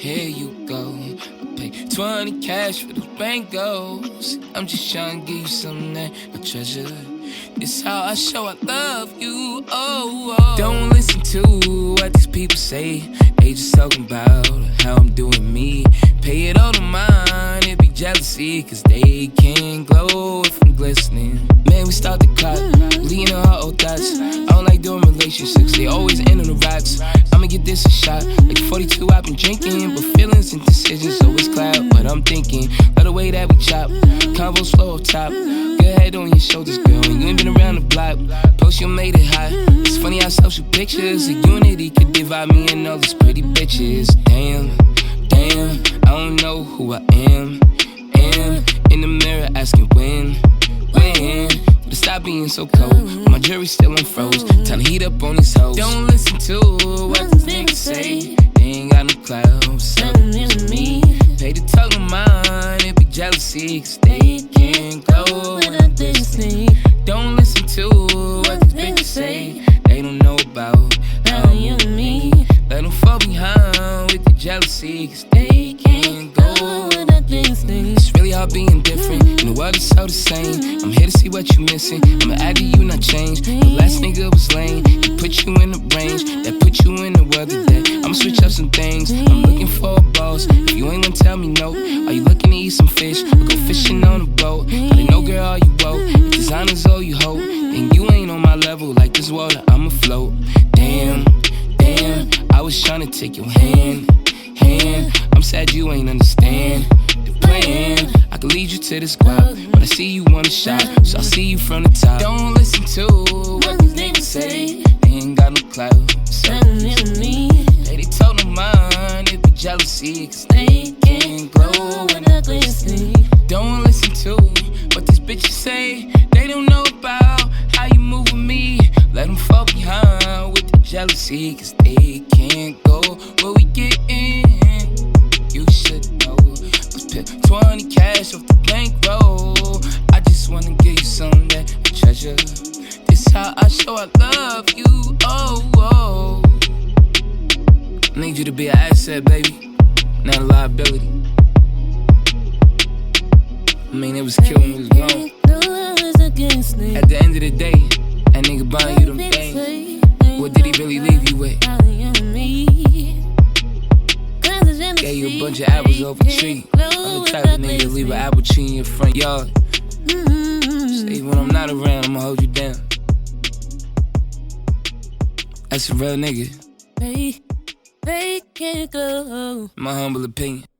here you go. I pay 20 cash for the bangles. I'm just trying to give you something that I treasure. It's how I show I love you. Don't listen to what these people say. They just talking about how I'm doing me. Pay it all to mine, it be jealousy, cause they can't glow if I'm glistening. Man, we start the clock, leaning on our old thoughts. I don't like doing relationships, they always end on the rocks. I'ma get this a shot, like 42 I've been drinking, but feelings and decisions always cloud what I'm thinking. Love the way that we chop, convos flow up top. Good head on your shoulders, girl, and you ain't been around the block. Post you made it hot, it's funny how social pictures of unity could divide me and all these pretty bitches. Damn, I don't know who I am. In the mirror asking when to stop being so cold. My jury's still on froze, time to heat up on these hoes. Don't listen to what these niggas say. They ain't got no clout, something to me. Pay the talk of mine, it be jealousy, cause they can't go without listening. Don't listen to what these bitches say. They don't know about how you and me. Let them fall behind with the jealousy, cause they can't go without listening. It's really hard being different, and the world is so the same. I'm here to see what you missing, I'ma add to you, not change. The last nigga was lame, he put you in the range that put you in the world today. I'ma switch up some things, I'm looking for a boss. If you ain't gonna tell me no, are you looking to eat some fish or go fishing on a boat? Gotta know, girl, all you woke. If designer's all you hope, then you ain't on my level. Like this water, I'ma float. Damn, I was tryna take your hand. I'm sad you ain't understand the plan. I could lead you to this crowd, but I see you want a shot, so I'll see you from the top. Don't listen to what these niggas say. They ain't got no clout, something to me. They told no mind, it be jealousy, cause they can't glow without listening. Don't listen to what these bitches say. They don't know about how you move with me. Let them fall behind with the jealousy, cause they can't go where we get in. You should know, let's put 20 cash off the bankroll. I just wanna give you something that I treasure. This how I show I love you. I need you to be an asset, baby, not a liability. I mean, it was killing me long. At the end of the day, that nigga buying you them things. What did he really leave you with? Gave you a bunch of apples off a tree. I'm the type of nigga to leave an apple tree in your front yard. Say when I'm not around, I'ma hold you down. That's a real nigga. Make it glow. My humble opinion.